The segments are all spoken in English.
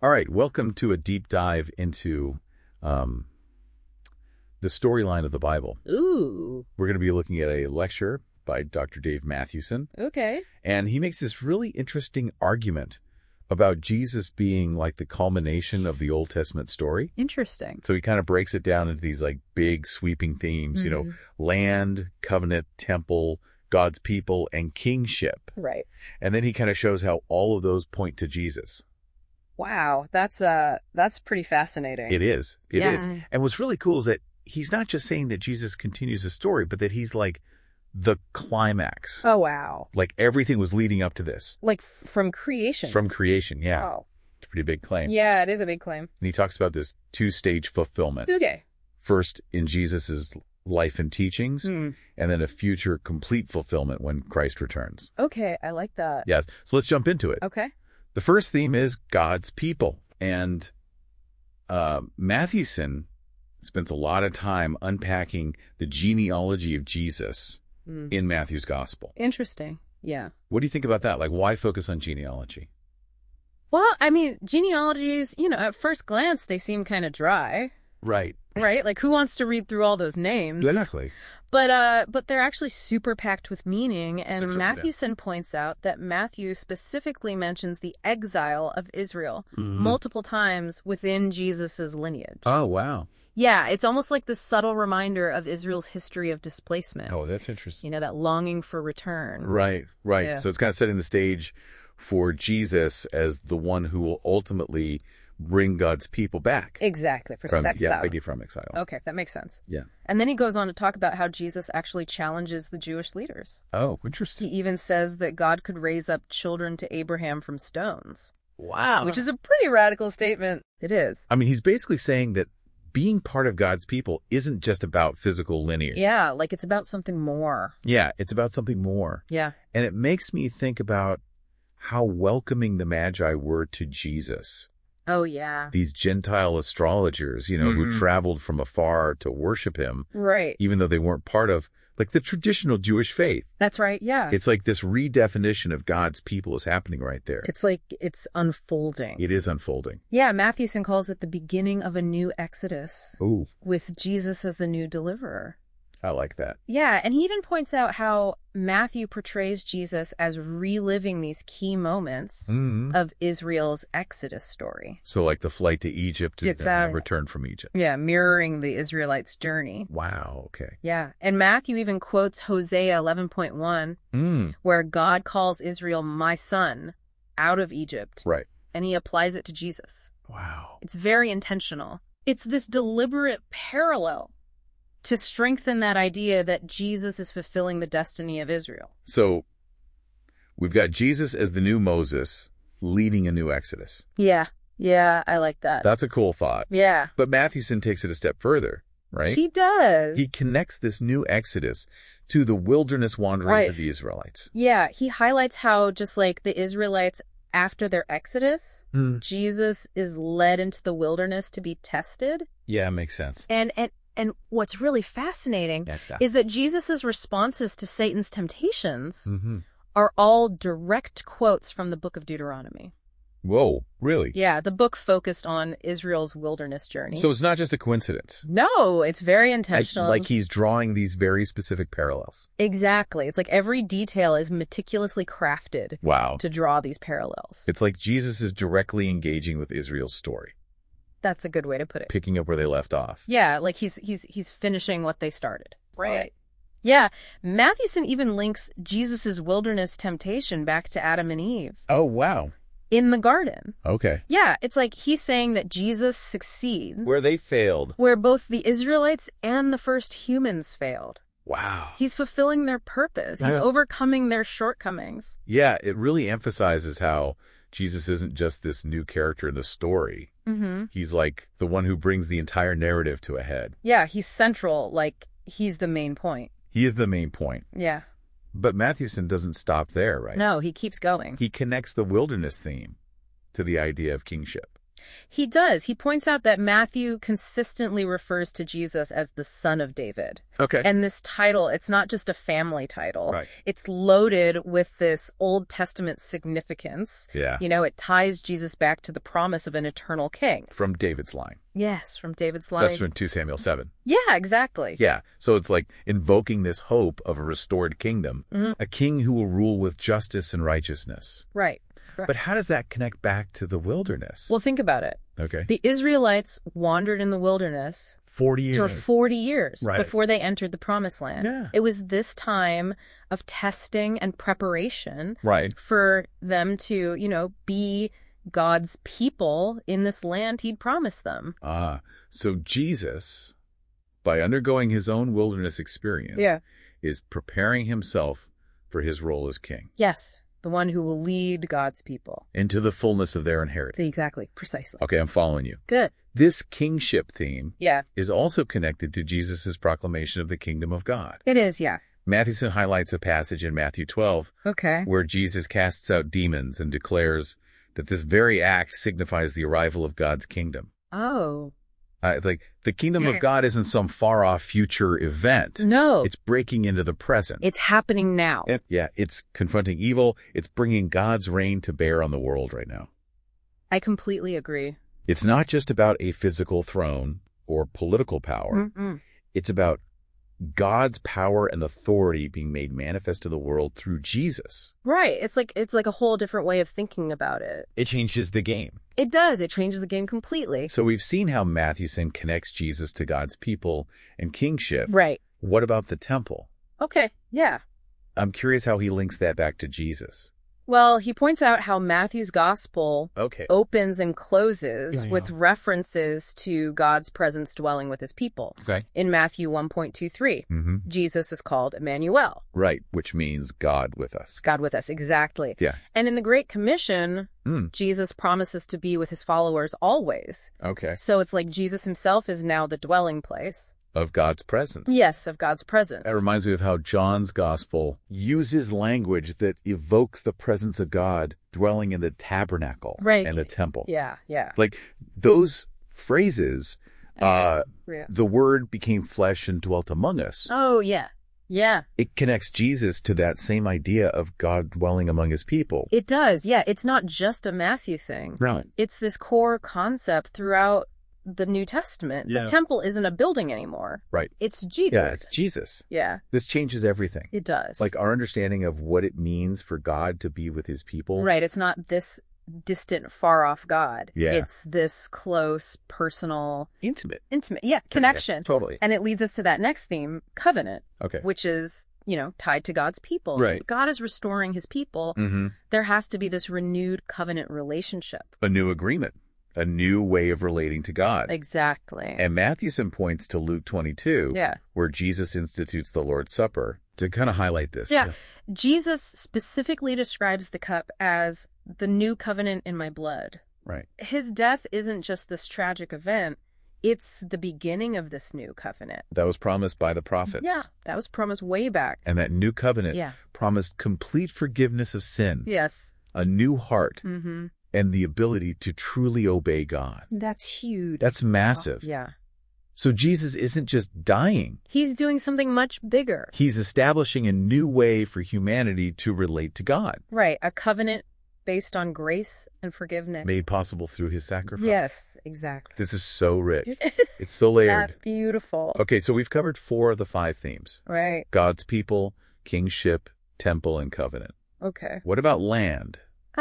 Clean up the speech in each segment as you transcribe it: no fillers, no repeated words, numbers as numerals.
All right, welcome to a deep dive into the storyline of the Bible. Ooh. We're going to be looking at a lecture by Dr. Dave Mathewson. Okay. And he makes this really interesting argument about Jesus being like the culmination of the Old Testament story. Interesting. So he kind of breaks it down into these like big sweeping themes, land, covenant, temple, God's people, and kingship. Right. And then he kind of shows how all of those point to Jesus. Wow, that's pretty fascinating. It is. It is. Yeah. And what's really cool is that he's not just saying that Jesus continues the story, but that he's like the climax. Oh, wow. Like everything was leading up to this. Like from creation. From creation, yeah. Oh. It's a pretty big claim. Yeah, it is a big claim. And he talks about this two-stage fulfillment. Okay. First in Jesus's life and teachings, and then a future complete fulfillment when Christ returns. Okay, I like that. Yes. So let's jump into it. Okay. The first theme is God's people. And Mathewson spends a lot of time unpacking the genealogy of Jesus in Matthew's gospel. Interesting. Yeah. What do you think about that? Like, why focus on genealogy? Well, I mean, genealogies, at first glance, they seem kind of dry. Right. Right? Like, who wants to read through all those names? Exactly. But they're actually super packed with meaning, and Super, Mathewson points out that Matthew specifically mentions the exile of Israel multiple times within Jesus's lineage. Oh, wow. Yeah, it's almost like this subtle reminder of Israel's history of displacement. Oh, that's interesting. That longing for return. Right, right. Yeah. So it's kind of setting the stage for Jesus as the one who will ultimately bring God's people back. Exactly. From exile. exile. Okay, that makes sense. Yeah. And then he goes on to talk about how Jesus actually challenges the Jewish leaders. Oh, He interesting. even says that God could raise up children to Abraham from stones. Wow. Which is a pretty radical statement. It is. I mean, he's basically saying that being part of God's people isn't just about physical lineage. Yeah, like it's about something more. Yeah, it's about something more. Yeah. And it makes me think about how welcoming the Magi were to Jesus. Oh, yeah. These Gentile astrologers, who traveled from afar to worship him, Right. even though they weren't part of, like, the traditional Jewish faith. That's right, yeah. It's like this redefinition of God's people is happening right there. It's like it's unfolding. It is unfolding. Yeah, Mathewson calls it the beginning of a new exodus Ooh, with Jesus as the new deliverer. I like that. Yeah, and he even points out how Matthew portrays Jesus as reliving these key moments of Israel's Exodus story. So like the flight to Egypt and Exactly. the return from Egypt. Yeah, mirroring the Israelites' journey. Wow, okay. Yeah, and Matthew even quotes Hosea 11.1, where God calls Israel my son out of Egypt. Right. And he applies it to Jesus. Wow. It's very intentional. It's this deliberate parallel to strengthen that idea that Jesus is fulfilling the destiny of Israel. So we've got Jesus as the new Moses leading a new Exodus. Yeah, I like that. That's a cool thought. Yeah. But Mathewson takes it a step further, right? She does. He connects this new Exodus to the wilderness wanderings of the Israelites. Yeah, he highlights how just like the Israelites after their Exodus, Jesus is led into the wilderness to be tested. Yeah, makes sense. And what's really fascinating is that Jesus' responses to Satan's temptations are all direct quotes from the book of Deuteronomy. Whoa, really? Yeah, the book focused on Israel's wilderness journey. So it's not just a coincidence. No, it's very intentional. Like he's drawing these very specific parallels. Exactly. It's like every detail is meticulously crafted to draw these parallels. It's like Jesus is directly engaging with Israel's story. That's a good way to put it. Picking up where they left off. Yeah, like he's finishing what they started. Right. Yeah, Mathewson even links Jesus's wilderness temptation back to Adam and Eve. Oh, wow. In the garden. Okay. Yeah, it's like he's saying that Jesus succeeds. Where they failed. Where both the Israelites and the first humans failed. Wow. He's fulfilling their purpose. He's overcoming their shortcomings. Yeah, it really emphasizes how Jesus isn't just this new character in the story. He's like the one who brings the entire narrative to a head. Yeah, he's central, like he's the main point. He is the main point. Yeah. But Mathewson doesn't stop there, right? No, he keeps going. He connects the wilderness theme to the idea of kingship. He does. He points out that Matthew consistently refers to Jesus as the Son of David. Okay. And this title, it's not just a family title. Right. It's loaded with this Old Testament significance. Yeah. You know, it ties Jesus back to the promise of an eternal king. From David's line. Yes, from David's line. That's from 2 Samuel 7. Yeah, exactly. Yeah. So it's like invoking this hope of a restored kingdom, a king who will rule with justice and righteousness. Right. But how does that connect back to the wilderness? Well, think about it. Okay. The Israelites wandered in the wilderness 40 years. for 40 years Right. before they entered the promised land. Yeah. It was this time of testing and preparation Right. for them to, you know, be God's people in this land he'd promised them. So Jesus, by undergoing his own wilderness experience, is preparing himself for his role as king. Yes, the one who will lead God's people. Into the fullness of their inheritance. Exactly, precisely. Okay, I'm following you. Good. This kingship theme Yeah, is also connected to Jesus' proclamation of the kingdom of God. it is, yeah. Mathewson highlights a passage in Matthew 12 Okay. where Jesus casts out demons and declares that this very act signifies the arrival of God's kingdom. Oh. Like the kingdom of God isn't some far-off future event. No. It's breaking into the present. It's happening now. Yeah, it's confronting evil. It's bringing God's reign to bear on the world right now. I completely agree. It's not just about a physical throne or political power. It's about God's power and authority being made manifest to the world through Jesus. Right. It's like a whole different way of thinking about it. It changes the game. It does. It changes the game completely. So we've seen how Mathewson connects Jesus to God's people and kingship. Right. What about the temple? Okay. Yeah. I'm curious how he links that back to Jesus. Well, he points out how Matthew's gospel opens and closes with references to God's presence dwelling with his people. Okay. In Matthew 1.23, Jesus is called Emmanuel. Right, which means God with us. God with us, exactly. Yeah. And in the Great Commission, Jesus promises to be with his followers always. Okay. So it's like Jesus himself is now the dwelling place. Of God's presence. Yes, of God's presence. That reminds me of how John's gospel uses language that evokes the presence of God dwelling in the tabernacle and the temple. Yeah, yeah. Like those phrases, the word became flesh and dwelt among us. Oh, yeah. Yeah. It connects Jesus to that same idea of God dwelling among his people. It does, yeah. It's not just a Matthew thing. Right. It's this core concept throughout the New Testament. Yeah. The temple isn't a building anymore. Right. It's Jesus. Yeah, it's Jesus. Yeah. This changes everything. It does. Like our understanding of what it means for God to be with his people. Right. It's not this distant, far-off God. Yeah. It's this close, personal... Intimate. Yeah, connection. Yeah, totally. And it leads us to that next theme, covenant. Okay. Which is, you know, tied to God's people. Right. If God is restoring his people, there has to be this renewed covenant relationship. A new agreement. A new way of relating to God. Exactly. And Mathewson points to Luke 22, where Jesus institutes the Lord's Supper, to kind of highlight this. Yeah. Jesus specifically describes the cup as the new covenant in my blood. Right. His death isn't just this tragic event. It's the beginning of this new covenant. That was promised by the prophets. Yeah, that was promised way back. And that new covenant promised complete forgiveness of sin. Yes. A new heart. And the ability to truly obey God. That's huge. That's massive. Yeah. So Jesus isn't just dying. He's doing something much bigger. He's establishing a new way for humanity to relate to God. Right. A covenant based on grace and forgiveness. Made possible through his sacrifice. Yes, exactly. This is so rich. It's so layered. That's beautiful. Okay, so we've covered 4 of the 5 themes. Right. God's people, kingship, temple, and covenant. Okay. What about land?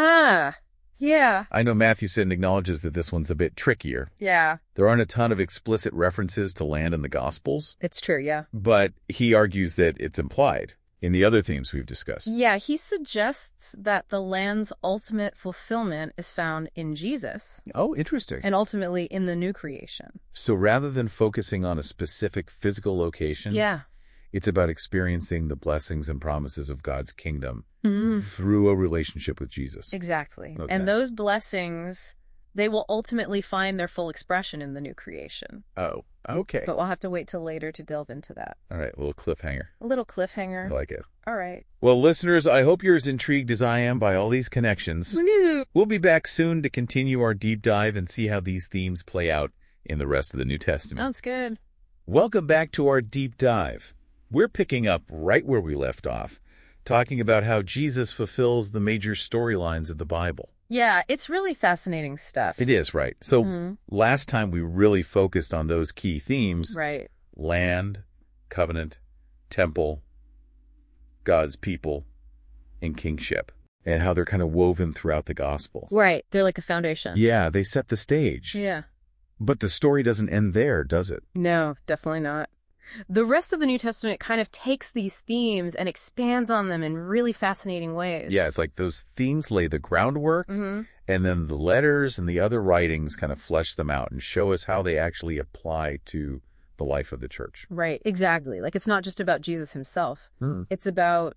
Yeah. I know Mathewson acknowledges that this one's a bit trickier. Yeah. There aren't a ton of explicit references to land in the Gospels. It's true, yeah. But he argues that it's implied in the other themes we've discussed. Yeah, he suggests that the land's ultimate fulfillment is found in Jesus. Oh, interesting. And ultimately in the new creation. So rather than focusing on a specific physical location, it's about experiencing the blessings and promises of God's kingdom through a relationship with Jesus. Exactly. Okay. And those blessings They will ultimately find their full expression in the new creation. Oh, okay. But we'll have to wait till later to delve into that. All right, a little cliffhanger. A little cliffhanger. I like it. All right. Well, listeners, I hope you're as intrigued as I am by all these connections. We'll be back soon to continue our deep dive and see how these themes play out in the rest of the New Testament. Sounds good. Welcome back to our deep dive. We're picking up right where we left off, talking about how Jesus fulfills the major storylines of the Bible. Yeah, it's really fascinating stuff. It is, right? So last time we really focused on those key themes. Right. Land, covenant, temple, God's people, and kingship, and how they're kind of woven throughout the Gospels. Right. They're like a foundation. Yeah, they set the stage. Yeah. But the story doesn't end there, does it? No, definitely not. The rest of the New Testament kind of takes these themes and expands on them in really fascinating ways. Yeah, it's like those themes lay the groundwork, and then the letters and the other writings kind of flesh them out and show us how they actually apply to the life of the church. Right, exactly. Like, it's not just about Jesus himself. It's about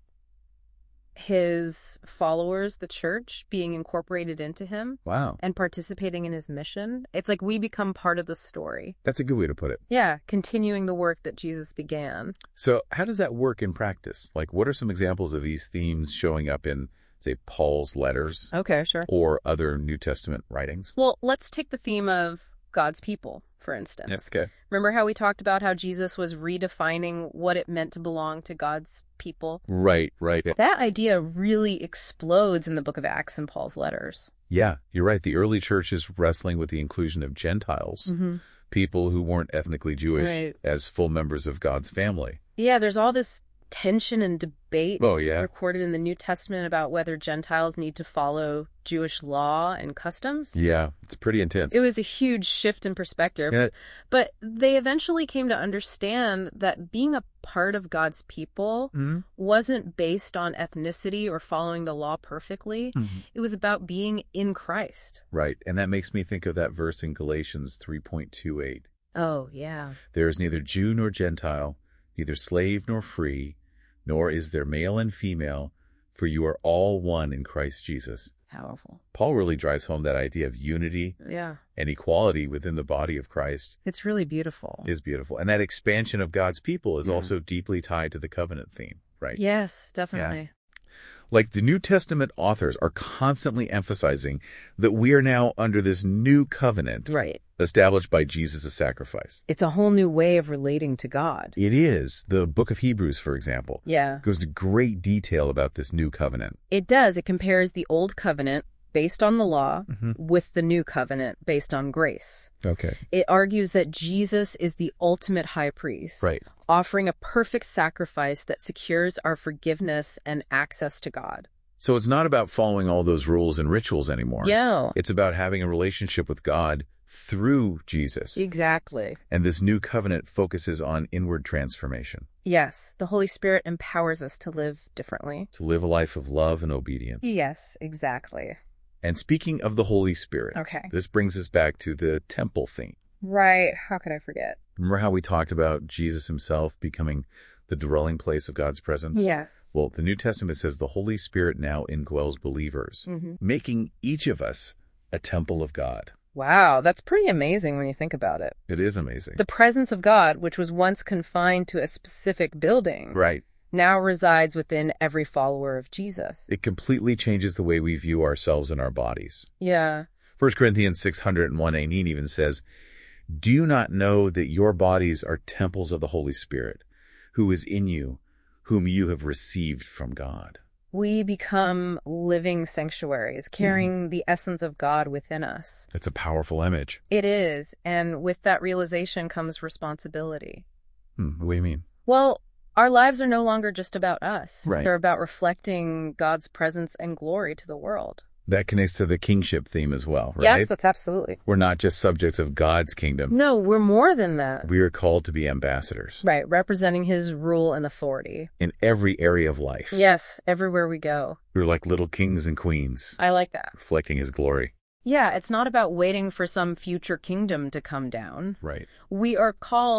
his followers, the church, being incorporated into him. Wow. And participating in his mission. It's like we become part of the story. That's a good way to put it. Yeah, continuing the work that Jesus began. So how does that work in practice? Like, what are some examples of these themes showing up in, say, Paul's letters? Okay, sure. Or other New Testament writings? Well, let's take the theme of God's people, for instance. Yes, okay. Remember how we talked about how Jesus was redefining what it meant to belong to God's people? Right. That idea really explodes in the book of Acts and Paul's letters. Yeah, you're right. The early church is wrestling with the inclusion of Gentiles, people who weren't ethnically Jewish, as full members of God's family. Yeah, there's all this tension and debate recorded in the New Testament about whether Gentiles need to follow Jewish law and customs. Yeah, it's pretty intense. It was a huge shift in perspective. Yeah. But they eventually came to understand that being a part of God's people wasn't based on ethnicity or following the law perfectly. It was about being in Christ. Right, and that makes me think of that verse in Galatians 3:28. Oh, yeah. There is neither Jew nor Gentile, neither slave nor free, nor is there male and female, for you are all one in Christ Jesus. Powerful. Paul really drives home that idea of unity and equality within the body of Christ. It's really beautiful. It is beautiful. And that expansion of God's people is also deeply tied to the covenant theme, right? Yes, definitely. Yeah. Like, the New Testament authors are constantly emphasizing that we are now under this new covenant established by Jesus' sacrifice. It's a whole new way of relating to God. It is. The book of Hebrews, for example, goes into great detail about this new covenant. It does. It compares the old covenant based on the law with the new covenant based on grace. Okay. It argues that Jesus is the ultimate high priest, offering a perfect sacrifice that secures our forgiveness and access to God. So it's not about following all those rules and rituals anymore. Yeah. It's about having a relationship with God through Jesus. Exactly. And this new covenant focuses on inward transformation. Yes, the Holy Spirit empowers us to live differently. To live a life of love and obedience. Yes, exactly. And speaking of the Holy Spirit, this brings us back to the temple theme. Right. How could I forget? Remember how we talked about Jesus himself becoming the dwelling place of God's presence? Yes. Well, the New Testament says the Holy Spirit now indwells believers, making each of us a temple of God. Wow, that's pretty amazing when you think about it. It is amazing. The presence of God, which was once confined to a specific building, now resides within every follower of Jesus. It completely changes the way we view ourselves and our bodies. Yeah. 1 Corinthians 601:18 even says, "Do you not know that your bodies are temples of the Holy Spirit, who is in you, whom you have received from God?" We become living sanctuaries, carrying the essence of God within us. It's a powerful image. It is. And with that realization comes responsibility. What do you mean? Well, our lives are no longer just about us. Right. They're about reflecting God's presence and glory to the world. That connects to the kingship theme as well, right? Yes, that's absolutely. We're not just subjects of God's kingdom. No, we're more than that. We are called to be ambassadors. Right, representing his rule and authority. In every area of life. Yes, everywhere we go. We're like little kings and queens. I like that. Reflecting his glory. Yeah, it's not about waiting for some future kingdom to come down. Right. We are called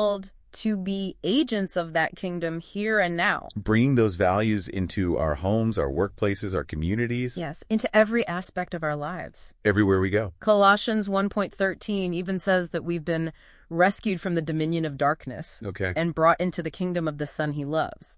to be agents of that kingdom here and now. Bringing those values into our homes, our workplaces, our communities. Yes, into every aspect of our lives. Everywhere we go. Colossians 1.13 even says that we've been rescued from the dominion of darkness and brought into the kingdom of the Son he loves.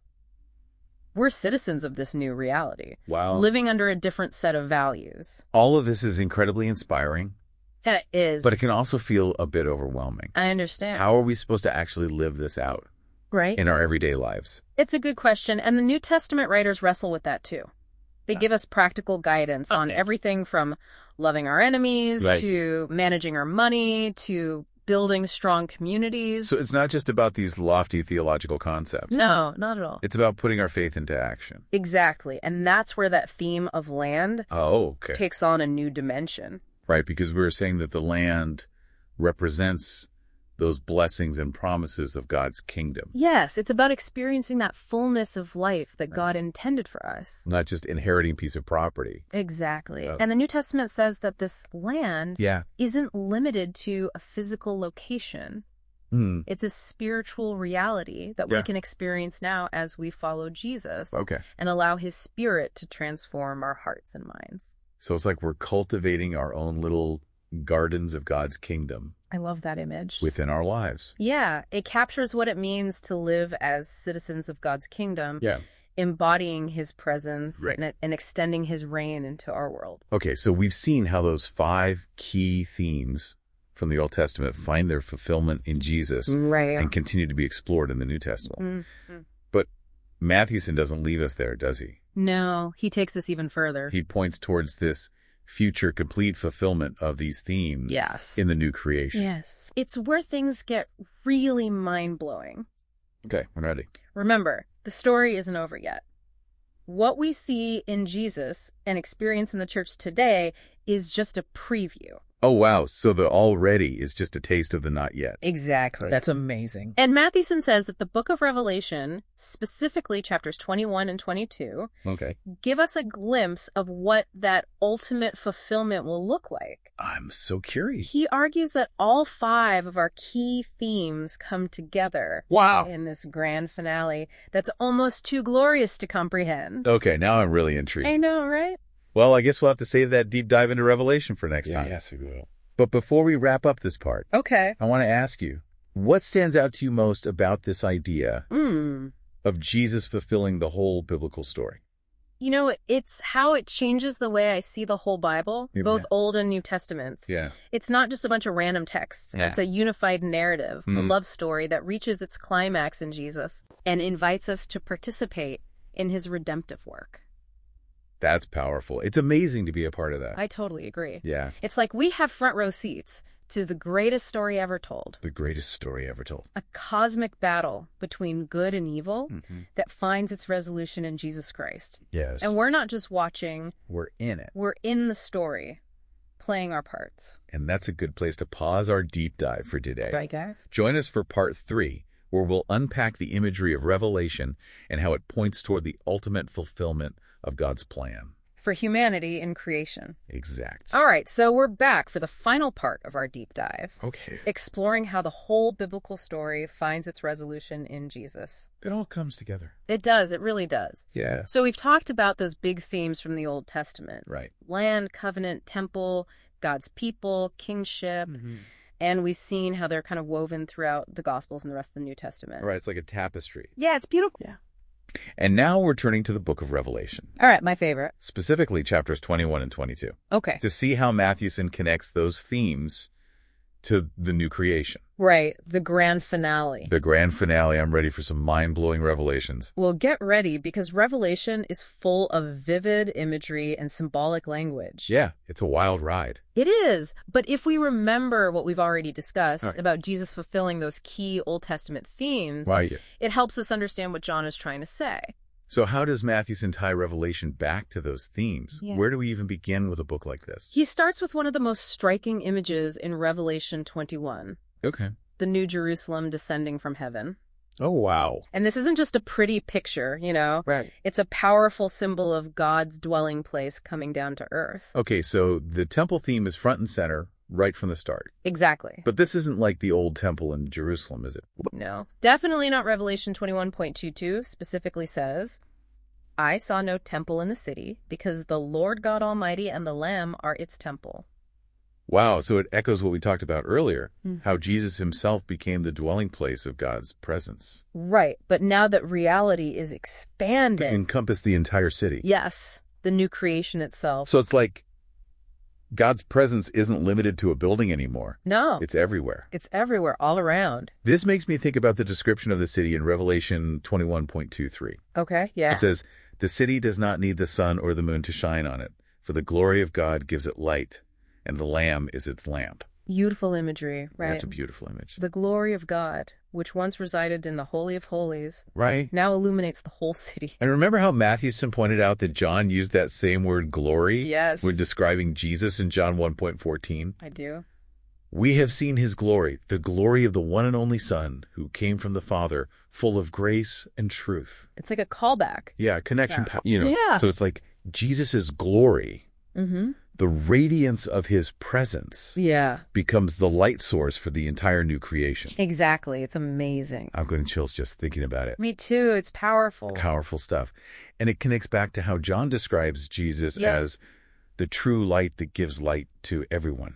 We're citizens of this new reality. Wow. Living under a different set of values. All of this is incredibly inspiring. It is. But it can also feel a bit overwhelming. I understand. How are we supposed to actually live this out? Right. In our everyday lives? It's a good question. And the New Testament writers wrestle with that too. They give us practical guidance on everything from loving our enemies to managing our money to building strong communities. So it's not just about these lofty theological concepts. No, not at all. It's about putting our faith into action. Exactly. And that's where that theme of land takes on a new dimension. Right, because we were saying that the land represents those blessings and promises of God's kingdom. Yes, it's about experiencing that fullness of life that God intended for us. Not just inheriting a piece of property. Exactly. And the New Testament says that this land isn't limited to a physical location. It's a spiritual reality that we can experience now as we follow Jesus and allow his Spirit to transform our hearts and minds. So it's like we're cultivating our own little gardens of God's kingdom. I love that image. Within our lives. Yeah, it captures what it means to live as citizens of God's kingdom. Yeah. Embodying his presence and extending his reign into our world. Okay, so we've seen how those 5 key themes from the Old Testament find their fulfillment in Jesus and continue to be explored in the New Testament. But Mathewson doesn't leave us there, does he? No, he takes us even further. He points towards this future complete fulfillment of these themes in the new creation. Yes. It's where things get really mind-blowing. Okay, I'm ready. Remember, the story isn't over yet. What we see in Jesus and experience in the church today is just a preview. Oh, wow. So the already is just a taste of the not yet. Exactly. That's amazing. And Mathewson says that the book of Revelation, specifically chapters 21 and 22, give us a glimpse of what that ultimate fulfillment will look like. I'm so curious. He argues that all 5 of our key themes come together in this grand finale that's almost too glorious to comprehend. Okay, now I'm really intrigued. I know, right? Well, I guess we'll have to save that deep dive into Revelation for next time. Yes, we will. But before we wrap up this part, I want to ask you, what stands out to you most about this idea of Jesus fulfilling the whole biblical story? You know, it's how it changes the way I see the whole Bible, both Old and New Testaments. Yeah. It's not just a bunch of random texts. It's a unified narrative, a love story that reaches its climax in Jesus and invites us to participate in his redemptive work. That's powerful. It's amazing to be a part of that. I totally agree. Yeah. It's like we have front row seats to the greatest story ever told. The greatest story ever told. A cosmic battle between good and evil that finds its resolution in Jesus Christ. Yes. And we're not just watching. We're in it. We're in the story, playing our parts. And that's a good place to pause our deep dive for today. Right, guy? Join us for part 3, where we'll unpack the imagery of Revelation and how it points toward the ultimate fulfillment of God's plan. For humanity in creation. Exact. All right, so we're back for the final part of our deep dive. Okay. Exploring how the whole biblical story finds its resolution in Jesus. It all comes together. It does. It really does. Yeah. So we've talked about those big themes from the Old Testament. Right. Land, covenant, temple, God's people, kingship. And we've seen how they're kind of woven throughout the Gospels and the rest of the New Testament. Right. It's like a tapestry. Yeah, it's beautiful. Yeah. And now we're turning to the book of Revelation. All right, my favorite. Specifically chapters 21 and 22. Okay. To see how Mathewson connects those themes to the new creation. Right, the grand finale. The grand finale. I'm ready for some mind-blowing revelations. Well, get ready, because Revelation is full of vivid imagery and symbolic language. Yeah, it's a wild ride. It is. But if we remember what we've already discussed about Jesus fulfilling those key Old Testament themes, it helps us understand what John is trying to say. So how does Mathewson tie Revelation back to those themes? Yeah. Where do we even begin with a book like this? He starts with one of the most striking images in Revelation 21. Okay. The New Jerusalem descending from heaven. Oh, wow. And this isn't just a pretty picture, you know? Right. It's a powerful symbol of God's dwelling place coming down to earth. Okay, so the temple theme is front and center right from the start. Exactly. But this isn't like the old temple in Jerusalem, is it? No. Definitely not. Revelation 21.22 specifically says, I saw no temple in the city, because the Lord God Almighty and the Lamb are its temple. Wow, so it echoes what we talked about earlier, how Jesus himself became the dwelling place of God's presence. Right, but now that reality is expanded. To encompass the entire city. Yes, the new creation itself. So it's like God's presence isn't limited to a building anymore. No. It's everywhere. It's everywhere, all around. This makes me think about the description of the city in Revelation 21.23. Okay, yeah. It says, the city does not need the sun or the moon to shine on it, for the glory of God gives it light, and the Lamb is its lamp. Beautiful imagery, right? That's a beautiful image. The glory of God, which once resided in the Holy of Holies, right, now illuminates the whole city. And remember how Matthewson pointed out that John used that same word glory? Yes. When describing Jesus in John 1.14? I do. We have seen his glory, the glory of the one and only Son, who came from the Father, full of grace and truth. It's like a callback. Yeah, connection. Yeah. Yeah. So it's like Jesus' glory, the radiance of his presence, becomes the light source for the entire new creation. Exactly. It's amazing. I'm getting chills just thinking about it. Me too. It's powerful. Powerful stuff. And it connects back to how John describes Jesus as the true light that gives light to everyone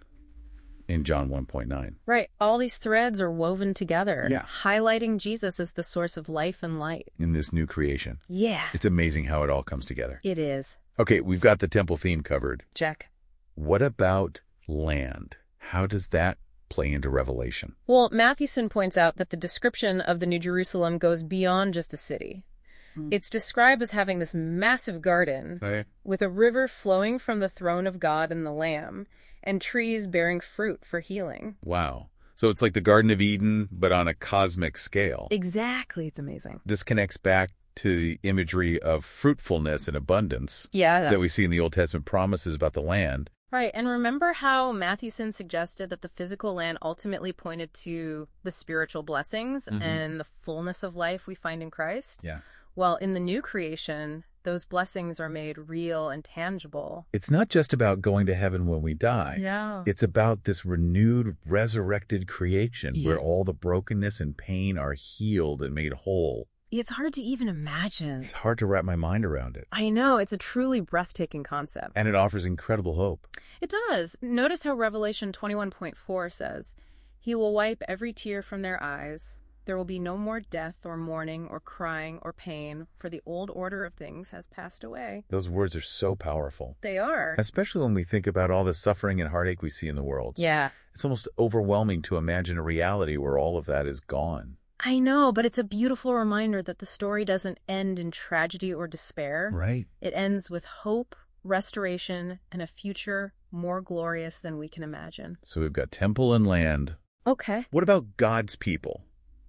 in John 1.9. Right. All these threads are woven together, Yeah. highlighting Jesus as the source of life and light. In this new creation. Yeah. It's amazing how it all comes together. It is. Okay, we've got the temple theme covered. Check. What about land? How does that play into Revelation? Well, Matthewson points out that the description of the New Jerusalem goes beyond just a city. It's described as having this massive garden with a river flowing from the throne of God and the Lamb, and trees bearing fruit for healing. Wow. So it's like the Garden of Eden, but on a cosmic scale. Exactly. It's amazing. This connects back to the imagery of fruitfulness and abundance that we see in the Old Testament promises about the land. Right. And remember how Matthewson suggested that the physical land ultimately pointed to the spiritual blessings and the fullness of life we find in Christ? Yeah. Well, in the new creation, those blessings are made real and tangible. It's not just about going to heaven when we die. Yeah. It's about this renewed, resurrected creation where all the brokenness and pain are healed and made whole. It's hard to even imagine. It's hard to wrap my mind around it. I know. It's a truly breathtaking concept. And it offers incredible hope. It does. Notice how Revelation 21.4 says, He will wipe every tear from their eyes. There will be no more death or mourning or crying or pain, for the old order of things has passed away. Those words are so powerful. They are. Especially when we think about all the suffering and heartache we see in the world. Yeah. It's almost overwhelming to imagine a reality where all of that is gone. I know, but it's a beautiful reminder that the story doesn't end in tragedy or despair. Right. It ends with hope, restoration, and a future more glorious than we can imagine. So we've got temple and land. Okay. What about God's people?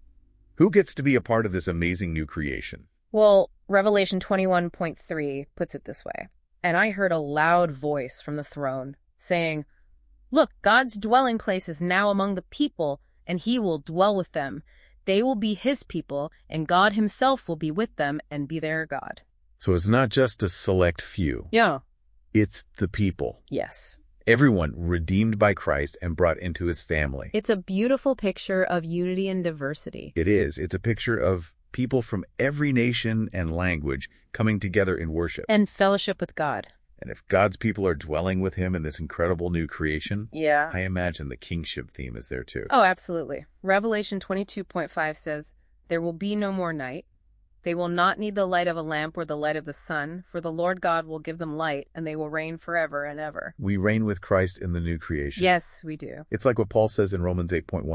Who gets to be a part of this amazing new creation? Well, Revelation 21.3 puts it this way. And I heard a loud voice from the throne saying, Look, God's dwelling place is now among the people, and he will dwell with them. They will be his people, and God himself will be with them and be their God. So it's not just a select few. Yeah. It's the people. Yes. Everyone redeemed by Christ and brought into his family. It's a beautiful picture of unity and diversity. It is. It's a picture of people from every nation and language coming together in worship. And fellowship with God. And if God's people are dwelling with him in this incredible new creation, I imagine the kingship theme is there too. Oh, absolutely. Revelation 22.5 says, There will be no more night. They will not need the light of a lamp or the light of the sun, for the Lord God will give them light, and they will reign forever and ever. We reign with Christ in the new creation. Yes, we do. It's like what Paul says in Romans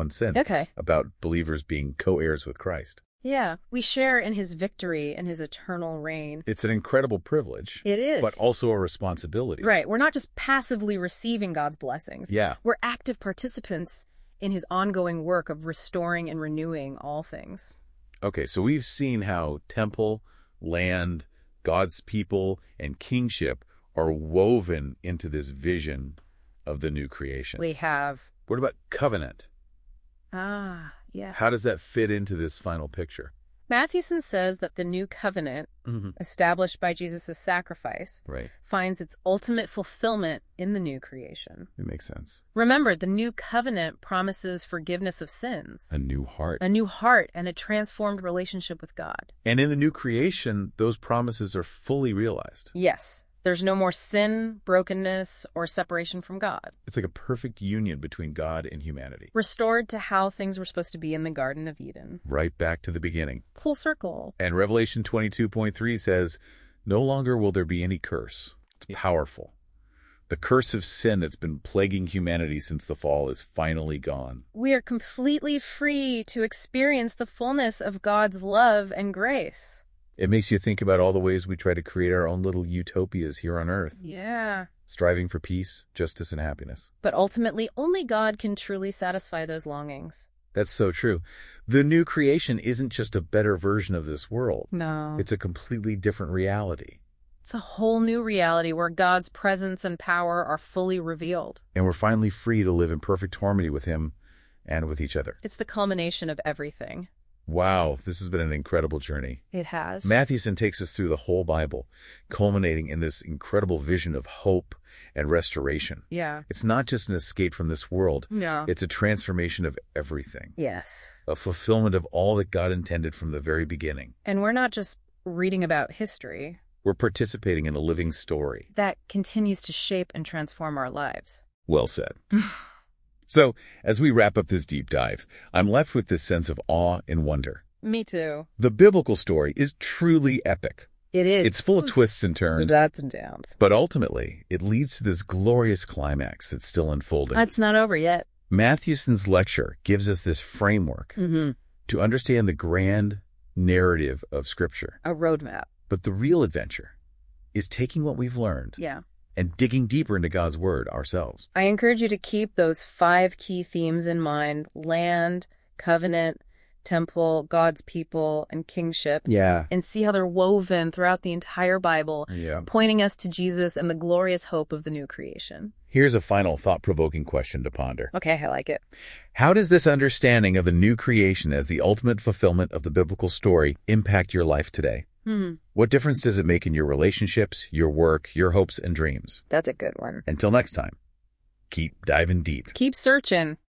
8.1 about believers being co-heirs with Christ. Yeah, we share in his victory and his eternal reign. It's an incredible privilege. It is. But also a responsibility. Right. We're not just passively receiving God's blessings. Yeah. We're active participants in his ongoing work of restoring and renewing all things. Okay, so we've seen how temple, land, God's people, and kingship are woven into this vision of the new creation. We have. What about covenant? Yeah. How does that fit into this final picture? Mathewson says that the new covenant, established by Jesus' sacrifice, finds its ultimate fulfillment in the new creation. It makes sense. Remember, the new covenant promises forgiveness of sins. A new heart. A new heart and a transformed relationship with God. And in the new creation, those promises are fully realized. Yes. There's no more sin, brokenness, or separation from God. It's like a perfect union between God and humanity. Restored to how things were supposed to be in the Garden of Eden. Right back to the beginning. Full circle. And Revelation 22:3 says, no longer will there be any curse. It's powerful. The curse of sin that's been plaguing humanity since the fall is finally gone. We are completely free to experience the fullness of God's love and grace. It makes you think about all the ways we try to create our own little utopias here on Earth. Yeah. Striving for peace, justice, and happiness. But ultimately, only God can truly satisfy those longings. That's so true. The new creation isn't just a better version of this world. No. It's a completely different reality. It's a whole new reality where God's presence and power are fully revealed. And we're finally free to live in perfect harmony with Him and with each other. It's the culmination of everything. Wow, this has been an incredible journey. It has. Mathewson takes us through the whole Bible, culminating in this incredible vision of hope and restoration. Yeah. It's not just an escape from this world. No. It's a transformation of everything. Yes. A fulfillment of all that God intended from the very beginning. And we're not just reading about history. We're participating in a living story that continues to shape and transform our lives. Well said. So, as we wrap up this deep dive, I'm left with this sense of awe and wonder. Me too. The biblical story is truly epic. It is. It's full of twists and turns. Ups and downs. But ultimately, it leads to this glorious climax that's still unfolding. It's not over yet. Mathewson's lecture gives us this framework to understand the grand narrative of Scripture. A roadmap. But the real adventure is taking what we've learned and digging deeper into God's Word ourselves. I encourage you to keep those 5 key themes in mind: land, covenant, temple, God's people, and kingship. Yeah. And see how they're woven throughout the entire Bible, pointing us to Jesus and the glorious hope of the new creation. Here's a final thought-provoking question to ponder. Okay, I like it. How does this understanding of the new creation as the ultimate fulfillment of the biblical story impact your life today? What difference does it make in your relationships, your work, your hopes and dreams? That's a good one. Until next time, keep diving deep. Keep searching.